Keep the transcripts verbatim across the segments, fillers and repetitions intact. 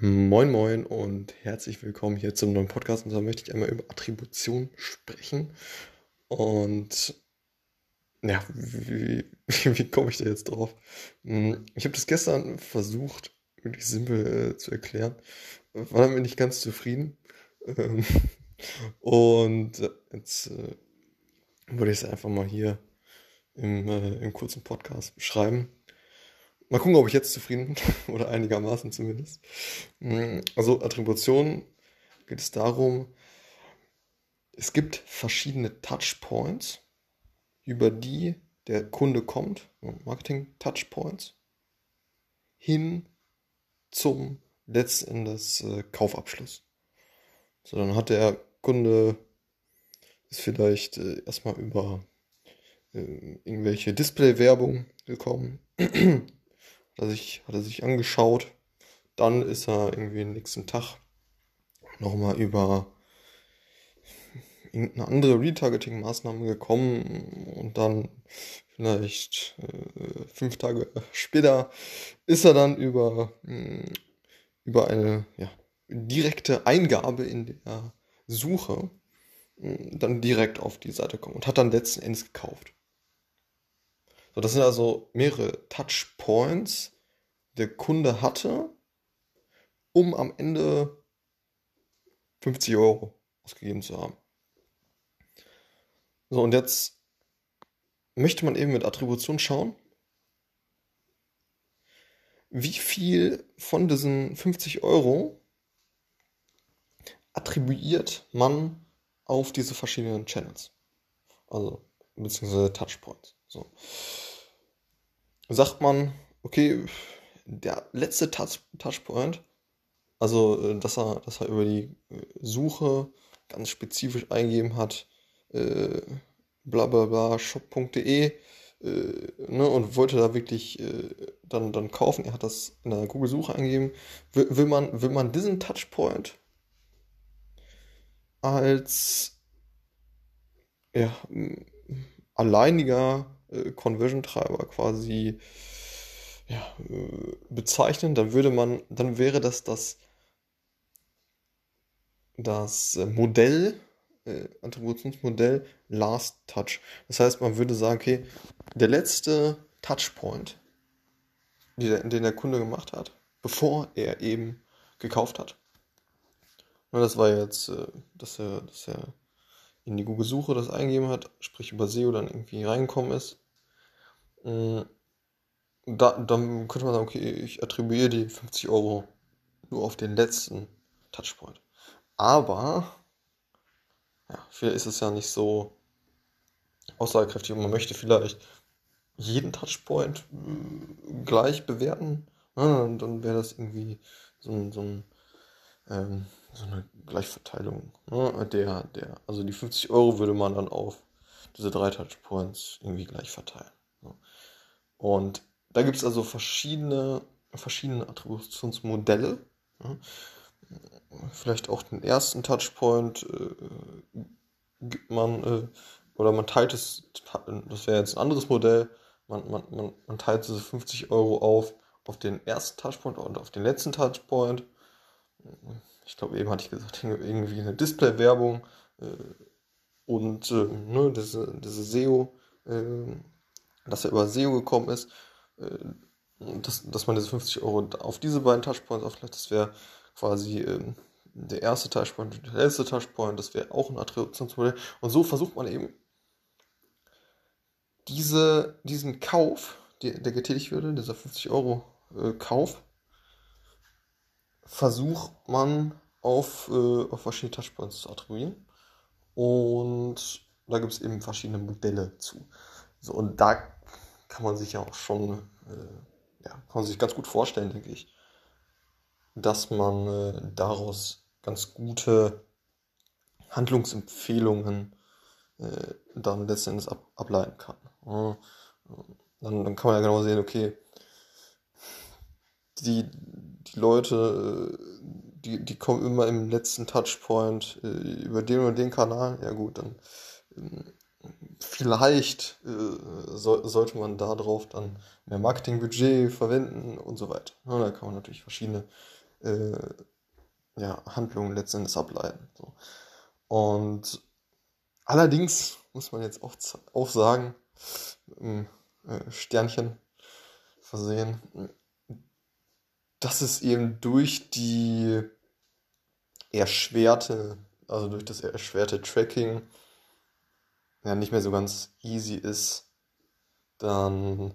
Moin Moin und herzlich willkommen hier zum neuen Podcast. Und da möchte ich einmal über Attribution sprechen. Und ja, wie, wie komme ich da jetzt drauf? Hm, Ich habe das gestern versucht, wirklich simpel äh, zu erklären. War damit nicht ganz zufrieden. Ähm, und äh, jetzt äh, würde ich es einfach mal hier im, äh, im kurzen Podcast beschreiben. Mal gucken, ob ich jetzt zufrieden bin oder einigermaßen zumindest. Hm, Also Attribution geht es darum, es gibt verschiedene Touchpoints, über die der Kunde kommt, Marketing-Touchpoints, hin zum letzten Endes äh, Kaufabschluss. So, dann hat der Kunde ist vielleicht äh, erstmal über äh, irgendwelche Display-Werbung gekommen, hat er sich, hat er sich angeschaut, dann ist er irgendwie am nächsten Tag nochmal über irgendeine andere Retargeting-Maßnahme gekommen und dann vielleicht äh, fünf Tage später ist er dann über, mh, über eine ja, direkte Eingabe in der Suche mh, dann direkt auf die Seite gekommen und hat dann letzten Endes gekauft. So, das sind also mehrere Touchpoints, der Kunde hatte, um am Ende fünfzig Euro ausgegeben zu haben. So, und jetzt möchte man eben mit Attribution schauen, wie viel von diesen fünfzig Euro attribuiert man auf diese verschiedenen Channels. Also, beziehungsweise Touchpoints. So. Sagt man, okay, der letzte Touch Touchpoint, also äh, dass er, dass er über die äh, Suche ganz spezifisch eingeben hat, äh, bla bla bla shop.de äh, ne, und wollte da wirklich äh, dann, dann kaufen. Er hat das in der Google-Suche eingegeben. Will, will man, will man diesen Touchpoint als ja, m- alleiniger äh, Conversion-Treiber quasi ja, äh, bezeichnen, dann würde man, dann wäre das das, das äh, Modell, äh, Attributionsmodell Last Touch. Das heißt, man würde sagen, okay, der letzte Touchpoint, die der, den der Kunde gemacht hat, bevor er eben gekauft hat. Und das war jetzt, äh, dass er, dass er in die Google-Suche das eingegeben hat, sprich über S E O dann irgendwie reingekommen ist. Mm, Da, dann könnte man sagen, okay, ich attribuiere die fünfzig Euro nur auf den letzten Touchpoint. Aber, ja, vielleicht ist es ja nicht so aussagekräftig und man möchte vielleicht jeden Touchpoint äh, gleich bewerten. Ja, und dann wäre das irgendwie so, ein, so, ein, ähm, so eine Gleichverteilung. Ne? Der, der, also die fünfzig Euro würde man dann auf diese drei Touchpoints irgendwie gleich verteilen. Ne? Und da gibt es also verschiedene, verschiedene Attributionsmodelle. Ja. Vielleicht auch den ersten Touchpoint äh, gibt man, äh, oder man teilt es, das wäre jetzt ein anderes Modell, man, man, man, man teilt diese fünfzig Euro auf, auf den ersten Touchpoint und auf den letzten Touchpoint. Ich glaube, eben hatte ich gesagt, irgendwie eine Display-Werbung äh, und äh, ne, diese, diese S E O, äh, dass er über S E O gekommen ist, äh, dass, dass man diese fünfzig Euro auf diese beiden Touchpoints auflädt, das wäre quasi ähm, der erste Touchpoint und der letzte Touchpoint, das wäre auch ein Attributionsmodell. Und so versucht man eben diese, diesen Kauf, die, der getätigt würde, dieser fünfzig Euro äh, Kauf, versucht man auf, äh, auf verschiedene Touchpoints zu attribuieren. Und da gibt es eben verschiedene Modelle zu. So, und da kann man sich ja auch schon, äh, ja, kann man sich ganz gut vorstellen, denke ich, dass man äh, daraus ganz gute Handlungsempfehlungen äh, dann letztendlich ab, ableiten kann. Ja, dann, dann kann man ja genau sehen, okay, die, die Leute, äh, die, die kommen immer im letzten Touchpoint äh, über den oder den Kanal. Ja gut, dann ähm, vielleicht äh, soll, sollte man darauf dann mehr Marketingbudget verwenden und so weiter. Ja, da kann man natürlich verschiedene äh, ja, Handlungen letzten Endes ableiten. So. Und allerdings muss man jetzt auch, auch sagen, ähm, äh, Sternchen versehen, dass es eben durch die erschwerte, also durch das erschwerte Tracking, ja nicht mehr so ganz easy ist, dann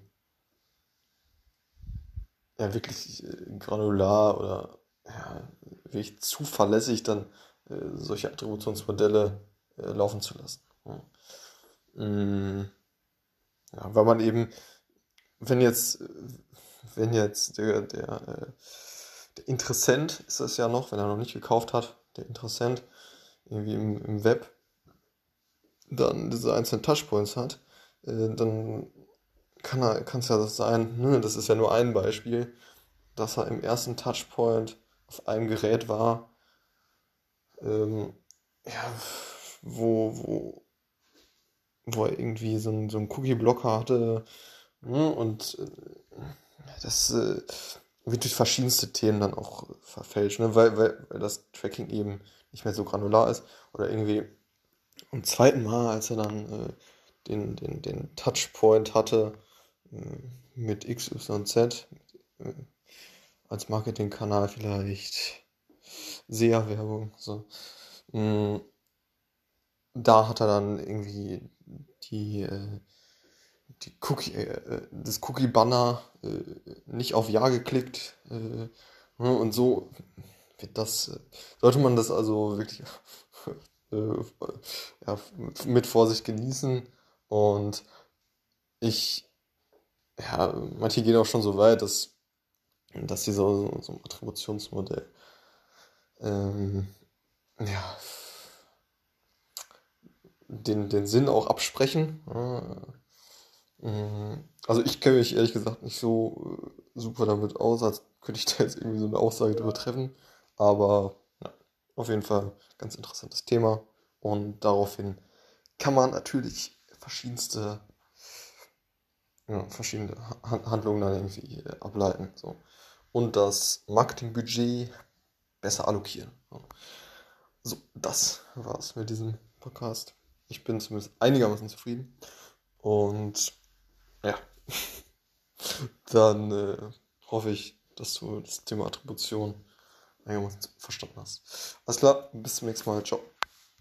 ja wirklich äh, granular oder ja, wirklich zuverlässig dann äh, solche Attributionsmodelle äh, laufen zu lassen. Ja. Mm, ja, weil man eben, wenn jetzt, äh, wenn jetzt der, der, äh, der Interessent ist das ja noch, wenn er noch nicht gekauft hat, der Interessent irgendwie im, im Web dann diese einzelnen Touchpoints hat, äh, dann kann er, kann es ja sein, ne, das ist ja nur ein Beispiel, dass er im ersten Touchpoint auf einem Gerät war, ähm, ja, wo, wo, wo er irgendwie so einen, so einen Cookie-Blocker hatte, ne, und äh, das äh, wird durch verschiedenste Themen dann auch verfälscht, ne, weil, weil, weil das Tracking eben nicht mehr so granular ist oder irgendwie am zweiten Mal, als er dann äh, den, den, den Touchpoint hatte äh, mit X Y Z äh, als Marketingkanal vielleicht S E A-Werbung. So. Mm, Da hat er dann irgendwie die, äh, die Cookie, äh, das Cookie-Banner äh, nicht auf Ja geklickt. Äh, ne, und so wird das, äh, sollte man das also wirklich äh, ja, mit Vorsicht genießen. Und ich, ja, manche gehen auch schon so weit, dass, dass sie so, so ein Attributionsmodell ähm, ja, den, den Sinn auch absprechen. Ja, mm, also ich kenne mich ehrlich gesagt nicht so äh, super damit aus, als könnte ich da jetzt irgendwie so eine Aussage drüber treffen. Aber ja, auf jeden Fall ganz interessantes Thema. Und daraufhin kann man natürlich verschiedenste, ja, verschiedene Ha- Handlungen dann irgendwie äh, ableiten. So. Und das Marketingbudget besser allokieren. Ja. So, das war's mit diesem Podcast. Ich bin zumindest einigermaßen zufrieden. Und ja, dann äh, hoffe ich, dass du das Thema Attribution einigermaßen verstanden hast. Alles klar, bis zum nächsten Mal. Ciao.